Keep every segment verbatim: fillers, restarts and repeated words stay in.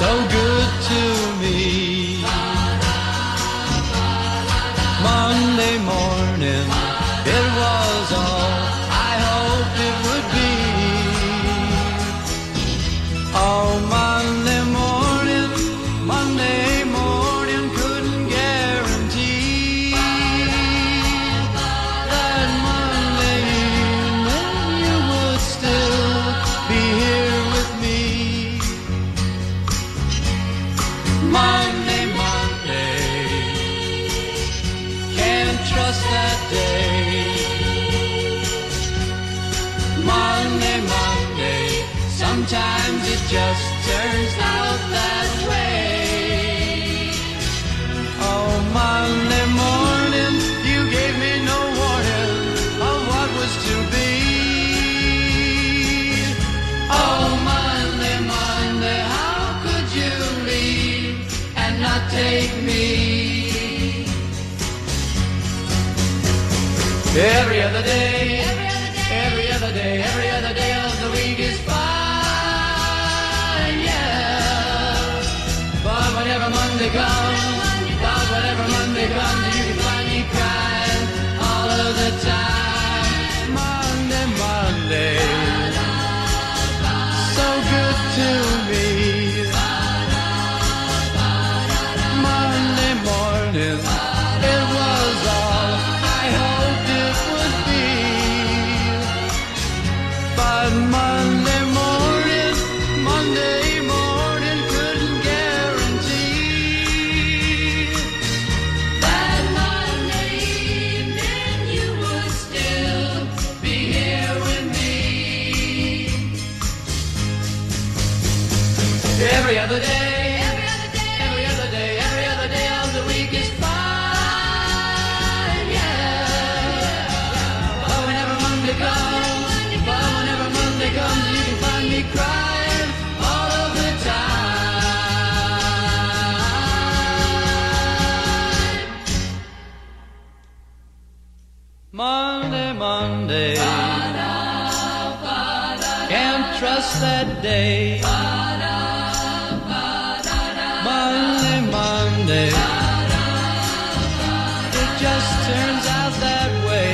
so good to me. Monday morning, it was all I hoped it would be. Oh, Monday morning, Monday morning couldn't guarantee that Monday evening you would still be here with me. Monday, Monday, can't trust that day. Monday, Monday, sometimes it just turns out that way. Oh, Monday morning, you gave me no warning of what was to be. Oh, Monday, Monday, how could you leave and not take me? Every other day, every other day, every other day, every other day of the week is fine, yeah. But whenever Monday comes, but whenever Monday comes, you can find me crying all of the time. Monday, Monday, so good to me. Monday morning, it was all I hoped it would be. But Monday morning, Monday morning couldn't guarantee that Monday evening you would still be here with me. Every other day, every other day, every other day, every other day of the week is fine, yeah. But whenever Monday comes, but whenever Monday comes, you can find me crying all of the time. Monday, Monday, can't trust that day. Monday, Monday, it just turns out that way.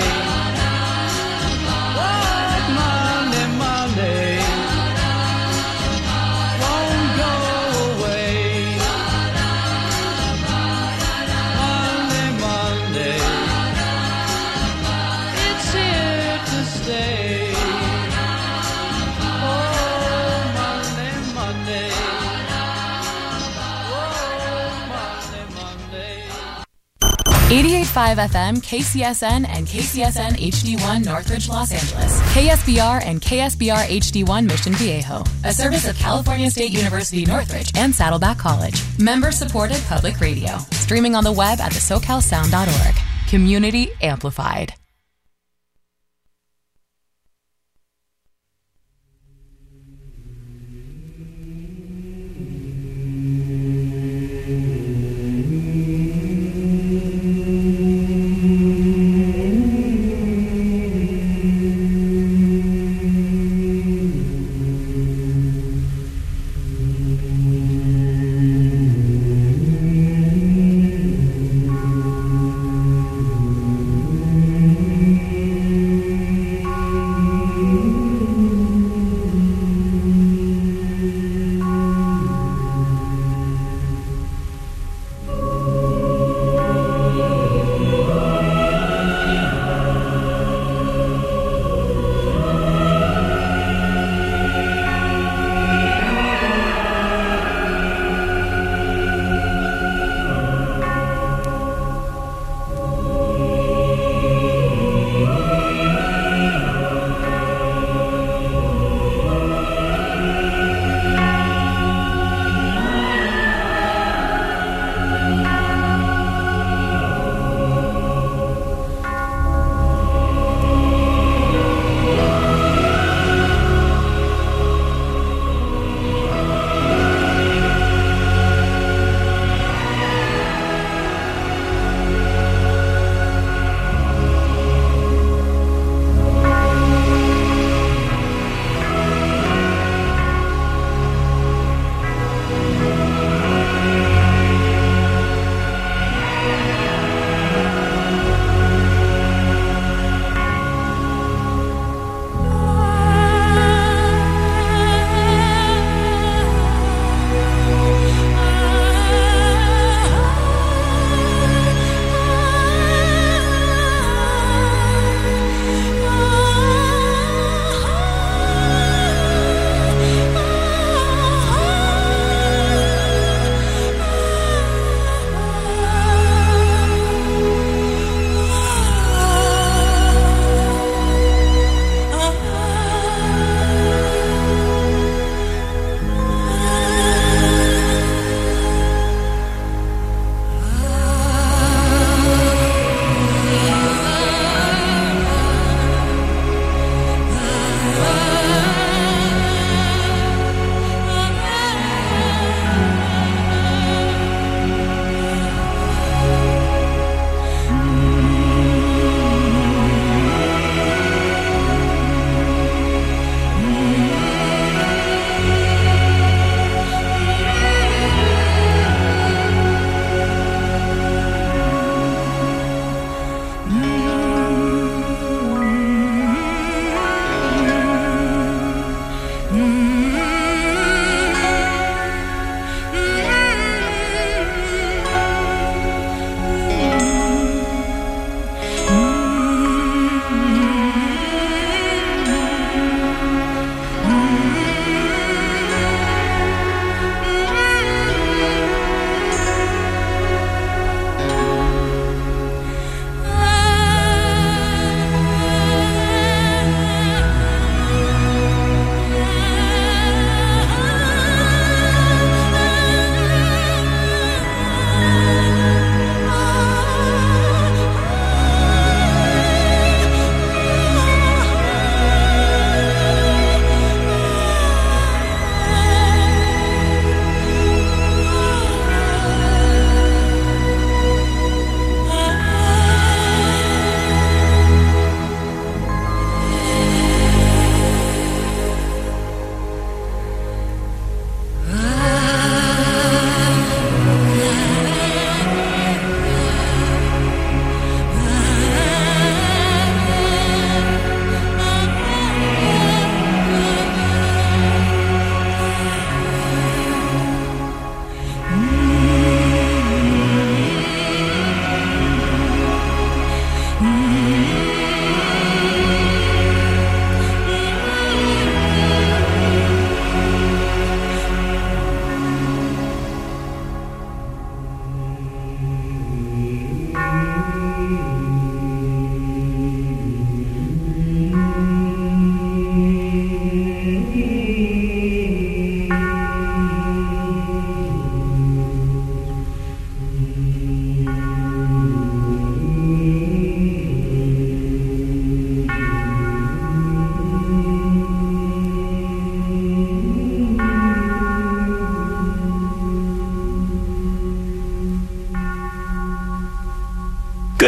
What Monday, Monday, won't go away. Monday, Monday, it's here to stay. Oh, Monday, Monday. eighty-eight point five F M, K C S N, and K C S N H D one Northridge, Los Angeles. K S B R and K S B R H D one Mission Viejo. A service of California State University Northridge and Saddleback College. Member-supported public radio. Streaming on the web at the socal sound dot org. Community amplified. Mm-hmm.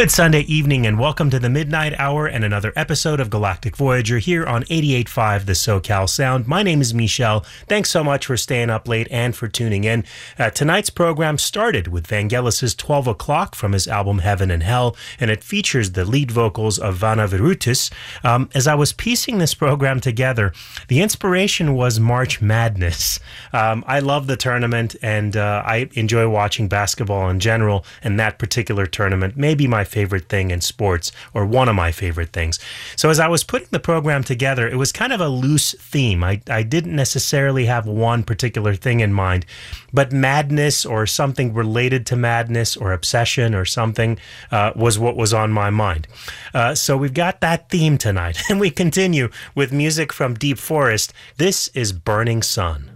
Good Sunday evening and welcome to the Midnight Hour and another episode of Galactic Voyager here on eighty-eight point five The SoCal Sound. My name is Michel. Thanks so much for staying up late and for tuning in. Uh, tonight's program started with Vangelis' twelve o'clock from his album Heaven and Hell, and it features the lead vocals of Vana Virutis. Um, as I was piecing this program together, the inspiration was March Madness. Um, I love the tournament and uh, I enjoy watching basketball in general, and that particular tournament may be my favorite thing in sports, or one of my favorite things. So as I was putting the program together, it was kind of a loose theme. I, I didn't necessarily have one particular thing in mind, but madness or something related to madness or obsession or something uh, was what was on my mind. Uh, so we've got that theme tonight, and we continue with music from Deep Forest. This is Burning Sun.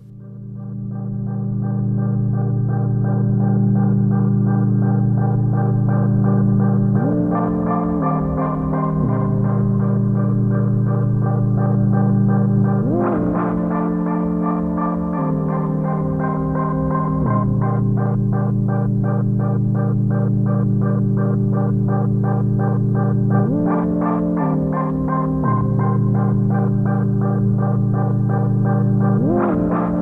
Woo!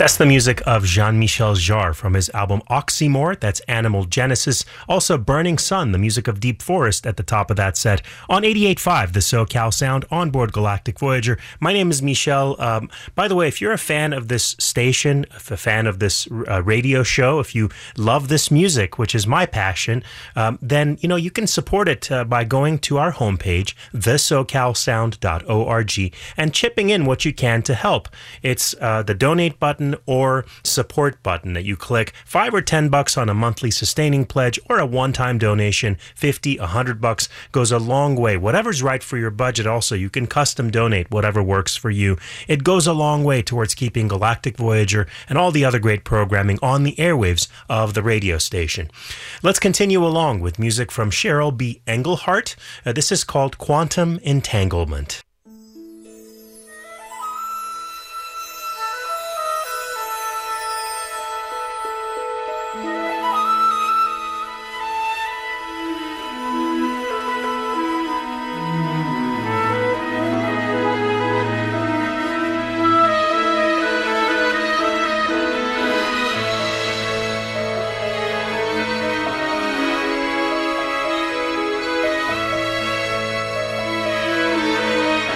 That's the music of Jean-Michel Jarre from his album Oxymore. That's Animal Genesis. Also Burning Sun, the music of Deep Forest at the top of that set on eighty-eight point five, the SoCal Sound on board Galactic Voyager. My name is Michel. Um, by the way, if you're a fan of this station, if a fan of this uh, radio show, if you love this music, which is my passion, um, then, you know, you can support it uh, by going to our homepage, the socal sound dot org, and chipping in what you can to help. It's uh, the donate button or support button that you click. Five or ten bucks on a monthly sustaining pledge or a one-time donation, fifty, a hundred bucks goes a long way. Whatever's right for your budget. Also, you can custom donate whatever works for you. It goes a long way towards keeping Galactic Voyager and all the other great programming on the airwaves of the radio station. Let's continue along with music from Cheryl B. Engelhardt. Uh, this is called Quantum Entanglement. Thank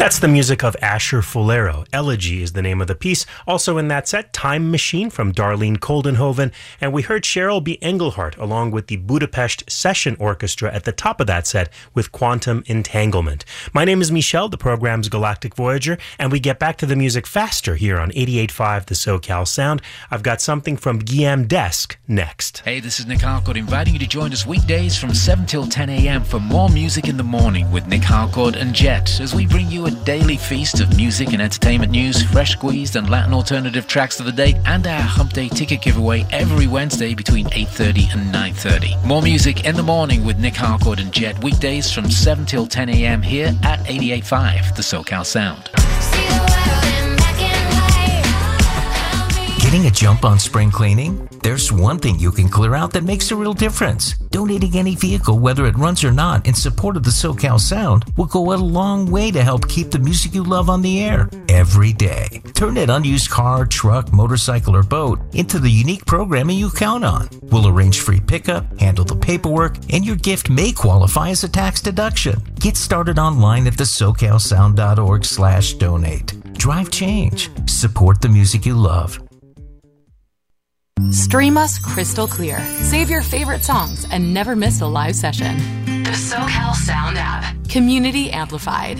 That's the music of Asher Fulero. Elegy is the name of the piece. Also in that set, Time Machine from Darlene Koldenhoven. And we heard Cheryl B. Engelhardt along with the Budapest Session Orchestra at the top of that set with Quantum Entanglement. My name is Michel, the program's Galactic Voyager, and we get back to the music faster here on eighty-eight point five The SoCal Sound. I've got something from Guillaume Desk next. Hey, this is Nick Harcourt inviting you to join us weekdays from seven till ten a.m. for more music in the morning with Nick Harcourt and Jet, as we bring you a daily feast of music and entertainment news, fresh squeezed and Latin alternative tracks of the day, and our Hump Day ticket giveaway every Wednesday between eight thirty and nine thirty. More music in the morning with Nick Harcourt and Jet, weekdays from seven till ten a.m. here at eighty-eight point five The SoCal Sound. Getting a jump on spring cleaning? There's one thing you can clear out that makes a real difference. Donating any vehicle, whether it runs or not, in support of the SoCal Sound will go a long way to help keep the music you love on the air every day. Turn that unused car, truck, motorcycle, or boat into the unique programming you count on. We'll arrange free pickup, handle the paperwork, and your gift may qualify as a tax deduction. Get started online at the socal sound dot org slash donate. Drive change. Support the music you love. Stream us crystal clear. Save your favorite songs and never miss a live session. The SoCal Sound app. Community amplified.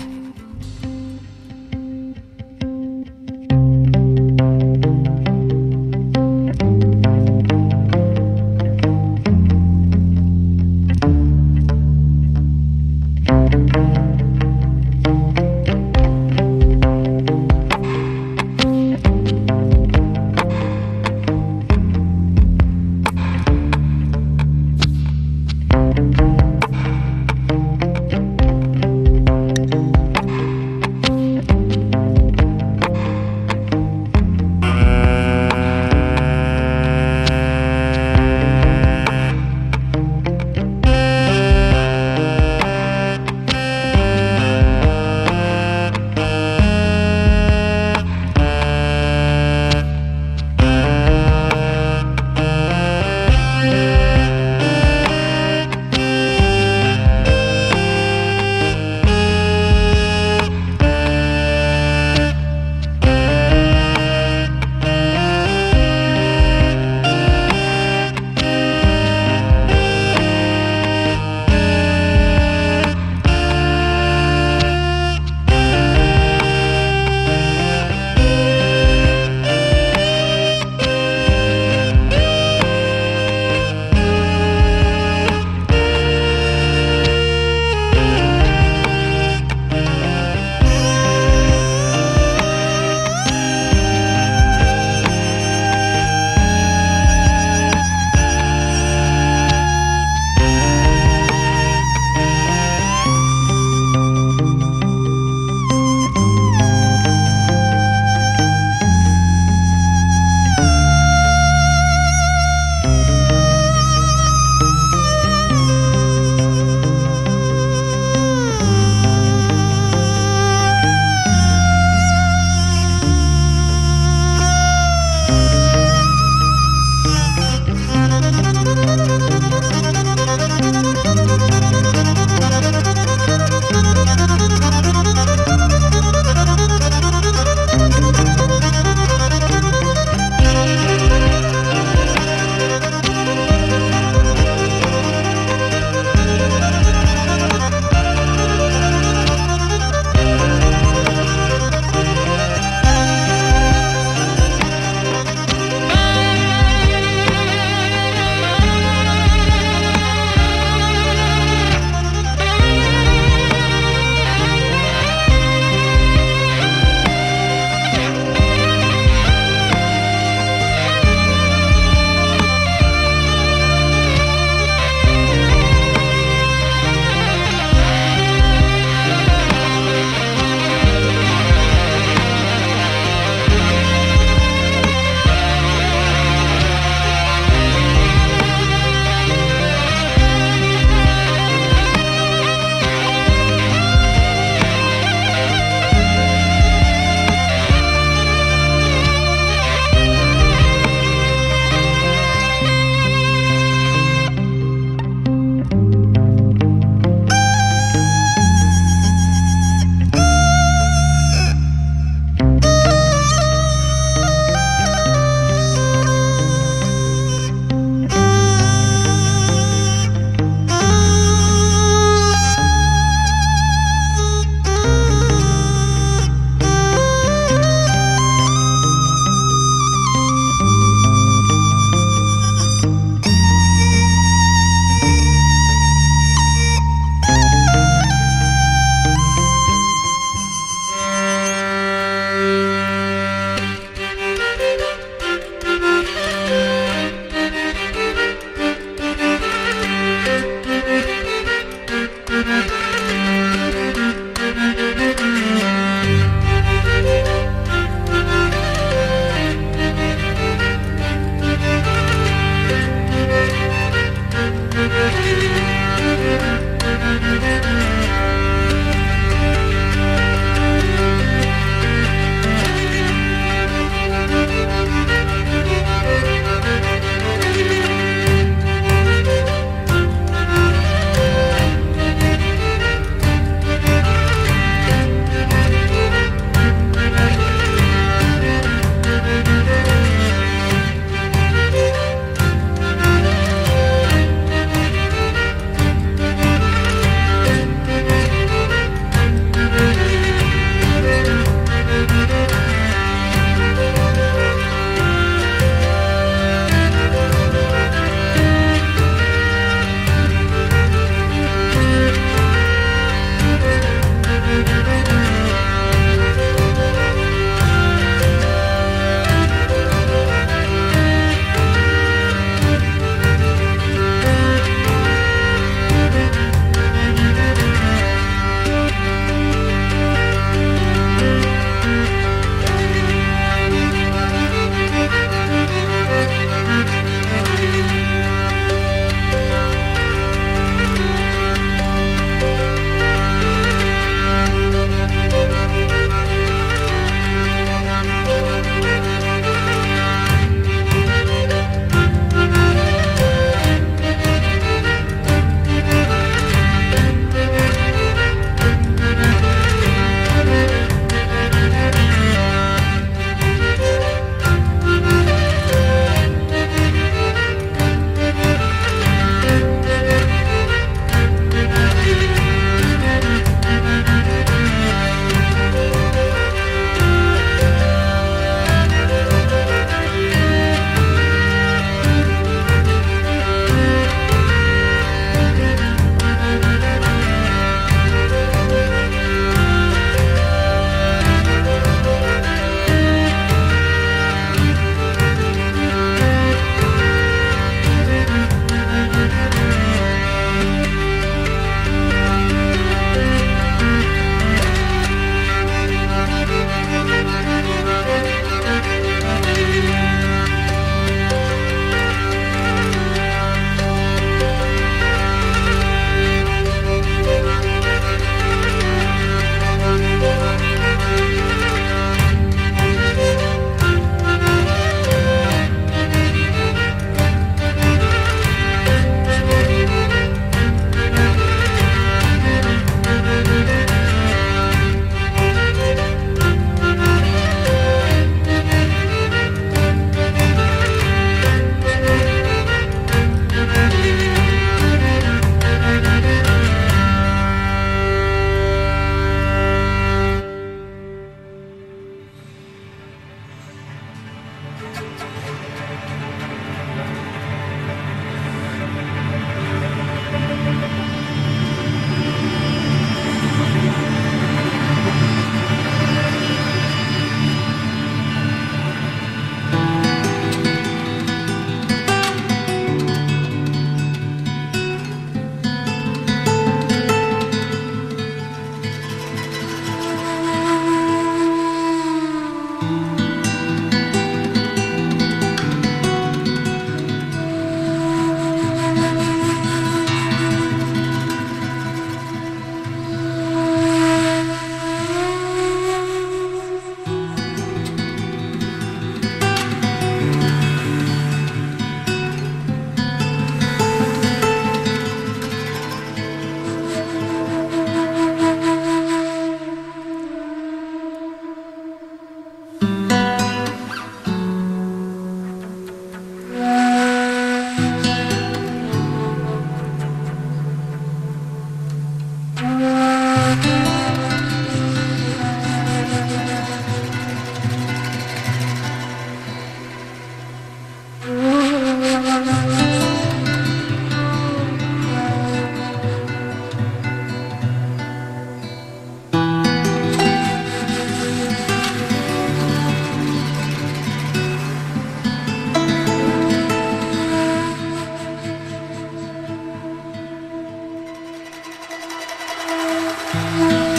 Thank you.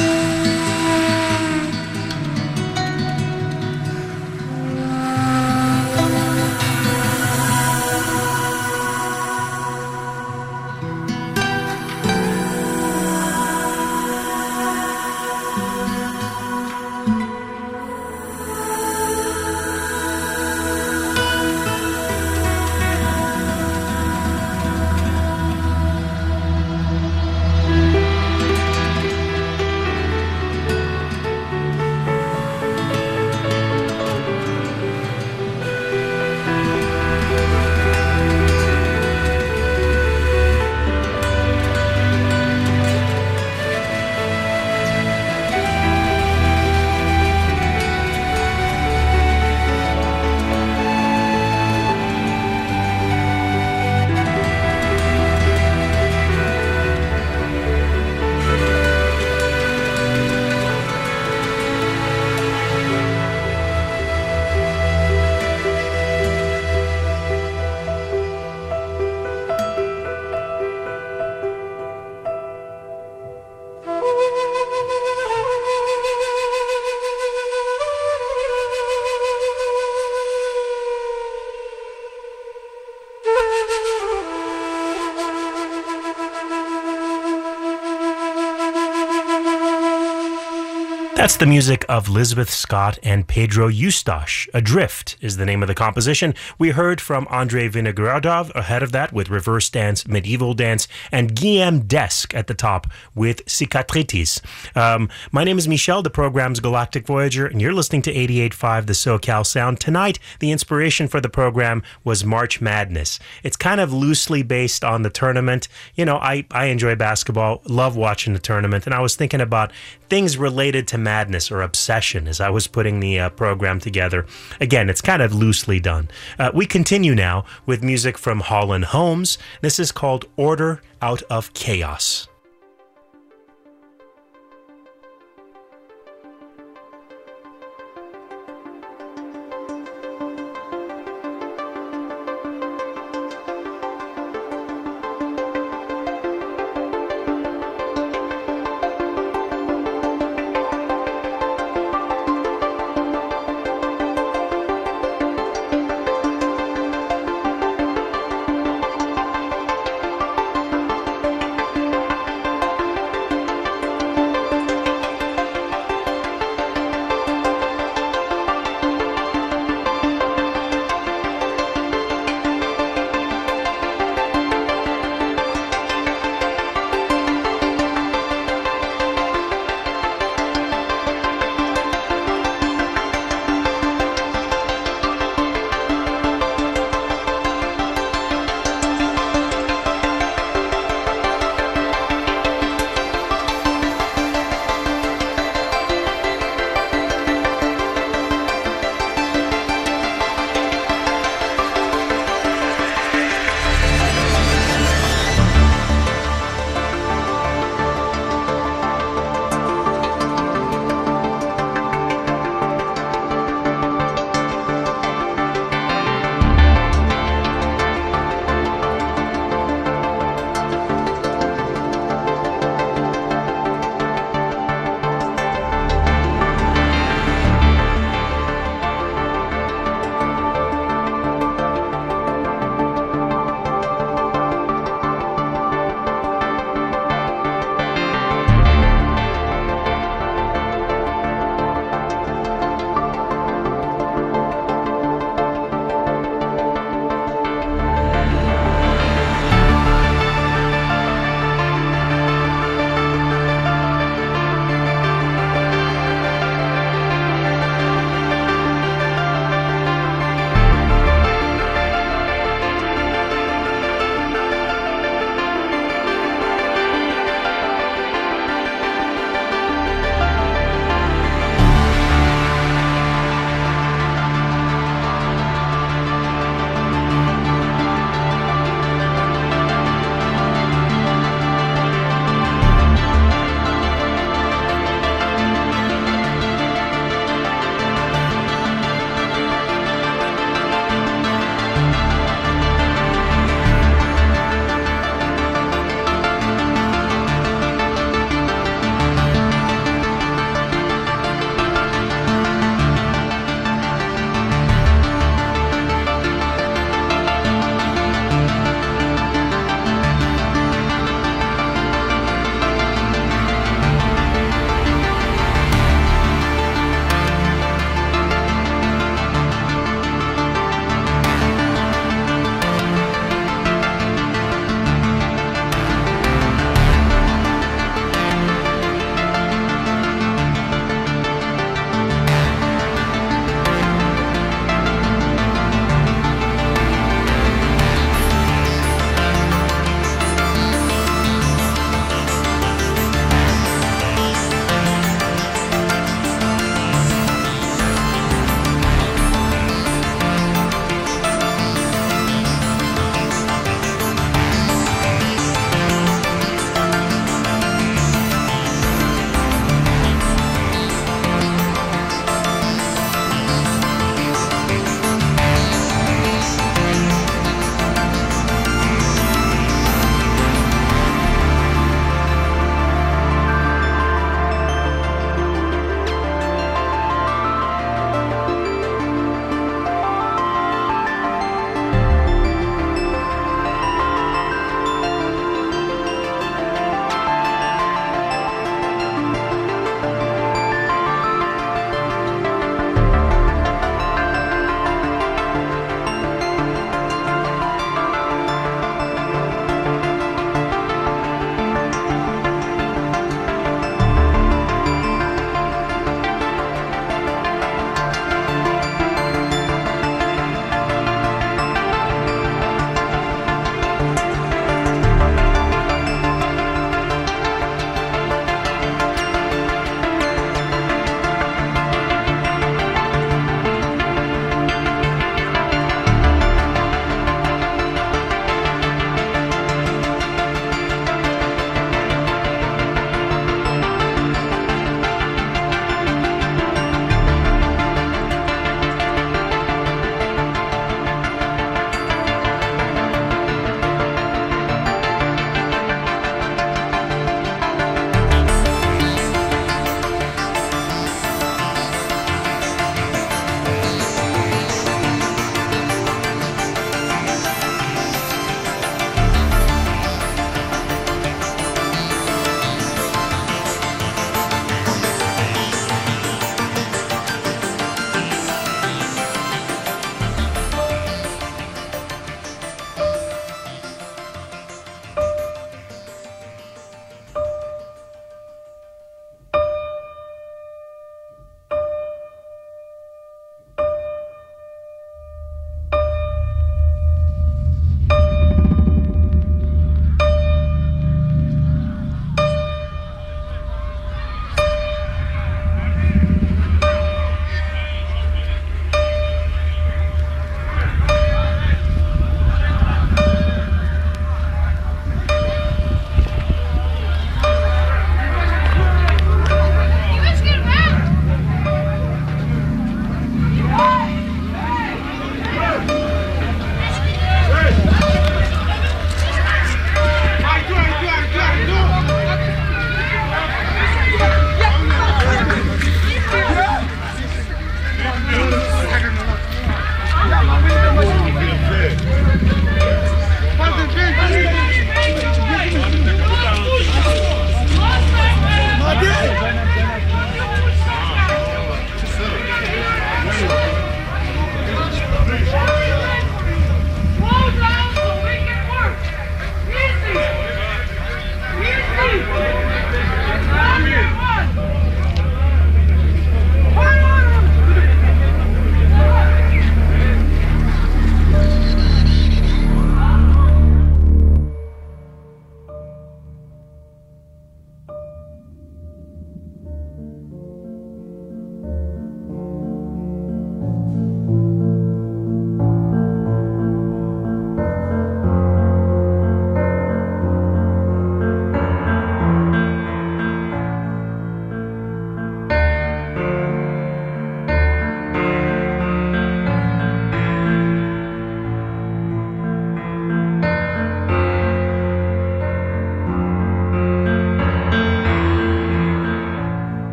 That's the music of Elizabeth Scott and Pedro Eustache. Adrift is the name of the composition. We heard from Andrei Vinogradov ahead of that with Reverse Dance, Medieval Dance, and Guillaume Desk at the top with Cicatritis. Um, my name is Michel, the program's Galactic Voyager, and you're listening to eighty-eight point five The SoCal Sound. Tonight, the inspiration for the program was March Madness. It's kind of loosely based on the tournament. You know, I, I enjoy basketball, love watching the tournament, and I was thinking about things related to madness or obsession as I was putting the uh, program together. Again, it's kind of loosely done. Uh, we continue now with music from Holland Holmes. This is called Order Out of Chaos.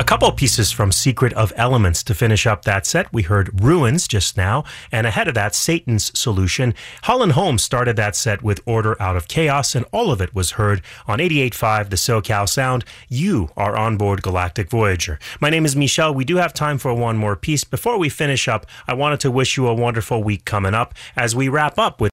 couple pieces from Secret of Elements to finish up that set. We heard Ruins just now, and ahead of that, Satan's Solution. Holland Holmes started that set with Order Out of Chaos, and all of it was heard on eighty-eight point five The SoCal Sound. You are on board Galactic Voyager. My name is Michel. We do have time for one more piece. Before we finish up, I wanted to wish you a wonderful week coming up as we wrap up with